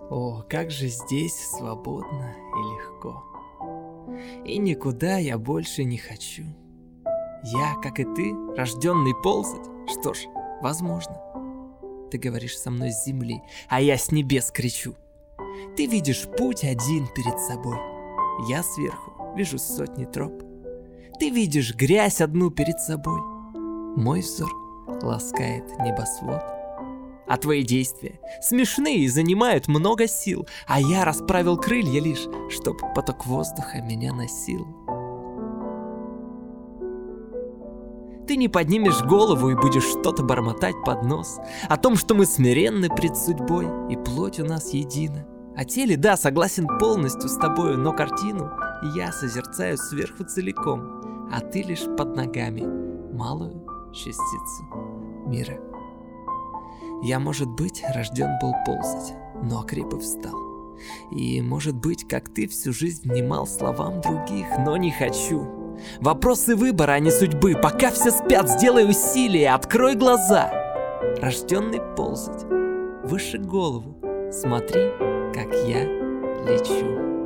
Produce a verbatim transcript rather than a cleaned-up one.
О, как же здесь свободно и легко. И никуда я больше не хочу. Я, как и ты, рожденный ползать. Что ж, возможно. Ты говоришь со мной с земли, а я с небес кричу. Ты видишь путь один перед собой. Я сверху вижу сотни троп. Ты видишь грязь одну перед собой. Мой взор ласкает небосвод. А твои действия смешные и занимают много сил, а я расправил крылья лишь, чтоб поток воздуха меня носил. Ты не поднимешь голову и будешь что-то бормотать под нос о том, что мы смиренны пред судьбой, и плоть у нас едина. О теле, да, согласен полностью с тобою, но картину я созерцаю сверху целиком, а ты лишь под ногами малую частицу мира. Я, может быть, рожден был ползать, но окреп и встал. И, может быть, как ты всю жизнь внимал словам других, но не хочу. Вопросы выбора, а не судьбы. Пока все спят, сделай усилие, открой глаза. Рожденный ползать, выше голову, смотри, как я лечу.